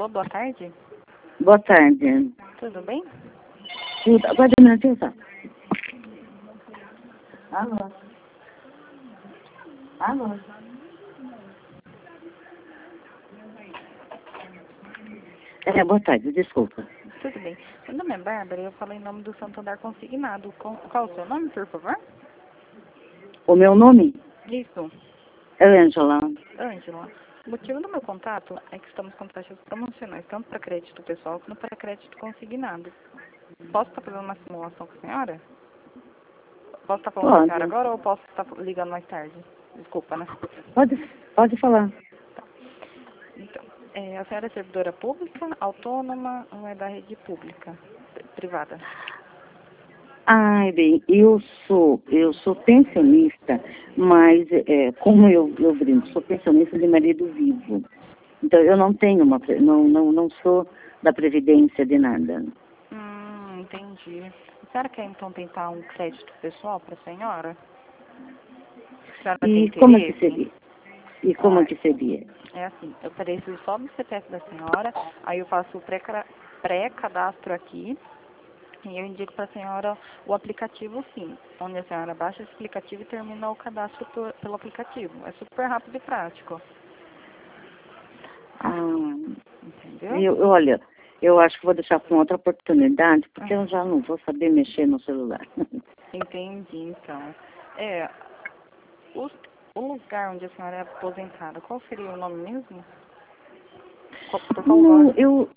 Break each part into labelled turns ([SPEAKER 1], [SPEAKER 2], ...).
[SPEAKER 1] boa tarde.
[SPEAKER 2] Boa tarde.
[SPEAKER 1] Tudo bem?
[SPEAKER 2] Tudo. Agora um minutinho só. Alô? Alô? Boa tarde, desculpa.
[SPEAKER 1] Tudo bem. Meu nome é Bárbara e eu falei em nome do Santander Consignado. Qual o seu nome, por favor?
[SPEAKER 2] O meu nome
[SPEAKER 1] Isso,
[SPEAKER 2] é Ângela.
[SPEAKER 1] Ângela. O motivo do meu contato é que estamos com taxas promocionais, tanto para crédito pessoal quanto para crédito consignado. Posso estar fazendo uma simulação com a senhora? Posso estar falando com a senhora
[SPEAKER 2] Pode.
[SPEAKER 1] agora ou posso estar ligando mais tarde? Desculpa, né?
[SPEAKER 2] Pode falar.
[SPEAKER 1] Então, a senhora é servidora pública, autônoma ou é da rede pública, privada?
[SPEAKER 2] Ai, bem, eu sou pensionista, mas como eu brinco, sou pensionista de marido vivo. Então eu não tenho não sou da previdência de nada.
[SPEAKER 1] Entendi. A senhora quer então tentar um crédito pessoal para a senhora? A senhora tem
[SPEAKER 2] E como é que
[SPEAKER 1] interesse?
[SPEAKER 2] seria? E como é que seria?
[SPEAKER 1] É assim, eu preciso só do CPF da senhora, aí eu faço o pré-cadastro aqui e eu indico para a senhora o aplicativo sim, onde a senhora baixa esse aplicativo e termina o cadastro pelo aplicativo. É super rápido e prático,
[SPEAKER 2] Ah,
[SPEAKER 1] entendeu?
[SPEAKER 2] olha, eu acho que vou deixar para uma outra oportunidade, porque eu já não vou saber mexer no celular.
[SPEAKER 1] Entendi, então. O, o lugar onde a senhora é aposentada, qual seria o nome mesmo? Por
[SPEAKER 2] Não,
[SPEAKER 1] favor.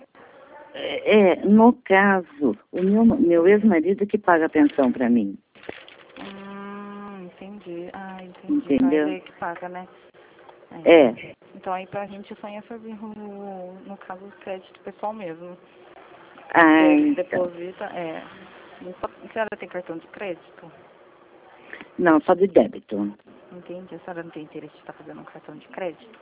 [SPEAKER 2] no caso, o meu ex-marido que paga a pensão para mim,
[SPEAKER 1] Entendi. Entendi. Então é
[SPEAKER 2] entendeu?
[SPEAKER 1] ele que paga, né?
[SPEAKER 2] É.
[SPEAKER 1] Então aí pra gente só ia servir no caso do crédito pessoal mesmo.
[SPEAKER 2] Ah,
[SPEAKER 1] Você
[SPEAKER 2] então.
[SPEAKER 1] deposita, A senhora tem cartão de crédito?
[SPEAKER 2] Não, só de débito.
[SPEAKER 1] Entendi. A senhora não tem interesse de estar fazendo um cartão de crédito?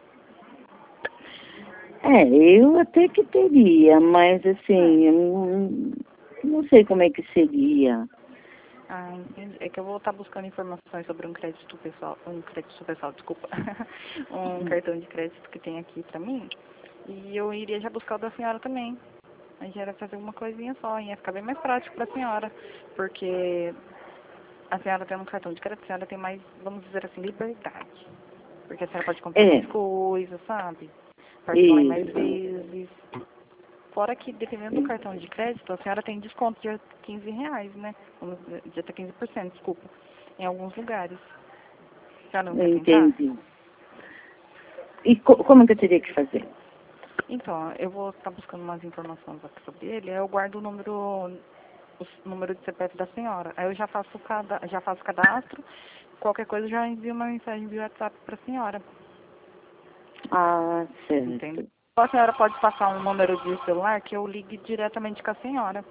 [SPEAKER 2] Eu até que teria, mas assim, eu não sei como é que seria.
[SPEAKER 1] Entendi. É que eu vou estar buscando informações sobre desculpa, um cartão de crédito que tem aqui pra mim, e eu iria já buscar o da senhora também. A gente ia fazer uma coisinha só, ia ficar bem mais prático pra senhora, porque a senhora tendo um cartão de crédito, a senhora tem mais, vamos dizer assim, liberdade. Porque a senhora pode comprar mais
[SPEAKER 2] É,
[SPEAKER 1] coisas, sabe? Parcelar em mais
[SPEAKER 2] isso.
[SPEAKER 1] vezes. Fora que, dependendo do cartão de crédito, a senhora tem desconto de R$ 15, né? De até 15%, desculpa. Em alguns lugares. A senhora não
[SPEAKER 2] Eu
[SPEAKER 1] quer tentar?
[SPEAKER 2] entendi. E como que eu teria que fazer?
[SPEAKER 1] Então, eu vou estar buscando umas informações aqui sobre ele. Aí eu guardo o número de CPF da senhora. Aí eu já faço o cadastro. Qualquer coisa eu já envio uma mensagem via WhatsApp para a senhora.
[SPEAKER 2] Ah,
[SPEAKER 1] Entende?
[SPEAKER 2] certo.
[SPEAKER 1] Ou a senhora pode passar um número de celular que eu ligue diretamente com a senhora.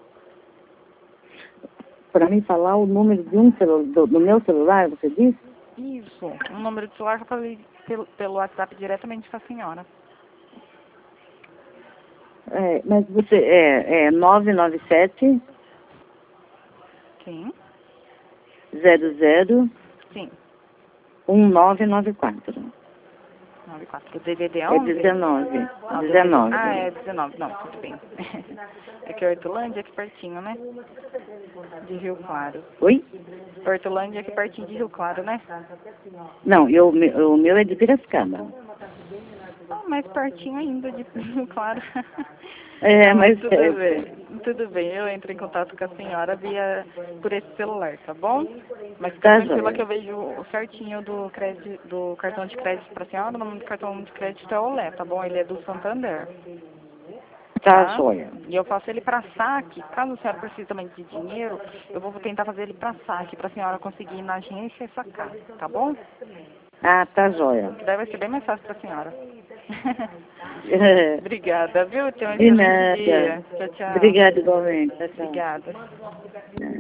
[SPEAKER 2] Para mim falar o número de do meu celular, você disse?
[SPEAKER 1] Isso, um número de celular que eu falei pelo WhatsApp diretamente com a senhora.
[SPEAKER 2] Mas você é 997
[SPEAKER 1] Sim,
[SPEAKER 2] 00
[SPEAKER 1] sim.
[SPEAKER 2] 1994.
[SPEAKER 1] 94. O DDD é
[SPEAKER 2] É
[SPEAKER 1] 11?
[SPEAKER 2] 19.
[SPEAKER 1] Não, DDD.
[SPEAKER 2] 19.
[SPEAKER 1] É 19. Não, tudo bem. É que Hortolândia é aqui pertinho, né? De Rio Claro.
[SPEAKER 2] Oi?
[SPEAKER 1] Hortolândia é aqui pertinho de Rio Claro, né?
[SPEAKER 2] Não, o meu é de Piracicaba.
[SPEAKER 1] Mais pertinho ainda de Rio Claro.
[SPEAKER 2] É,
[SPEAKER 1] Não, mas
[SPEAKER 2] mas
[SPEAKER 1] tudo bem. Tudo bem. Eu entro em contato com a senhora por esse celular, tá bom? Mas fica
[SPEAKER 2] tá
[SPEAKER 1] tranquila que
[SPEAKER 2] joia.
[SPEAKER 1] eu vejo certinho do cartão de crédito pra senhora. O nome do cartão de crédito é Olé, tá bom? Ele é do Santander.
[SPEAKER 2] Tá
[SPEAKER 1] Tá?
[SPEAKER 2] joia.
[SPEAKER 1] E eu faço ele para saque. Caso a senhora precise também de dinheiro, eu vou tentar fazer ele para saque, para a senhora conseguir ir na agência e sacar, tá bom?
[SPEAKER 2] Ah, tá joia.
[SPEAKER 1] Que daí vai ser bem mais fácil para a senhora. Obrigada, viu? Tenha um
[SPEAKER 2] De
[SPEAKER 1] excelente
[SPEAKER 2] nada.
[SPEAKER 1] dia. Tchau, tchau.
[SPEAKER 2] Obrigada igualmente. Tchau, tchau.
[SPEAKER 1] Obrigada.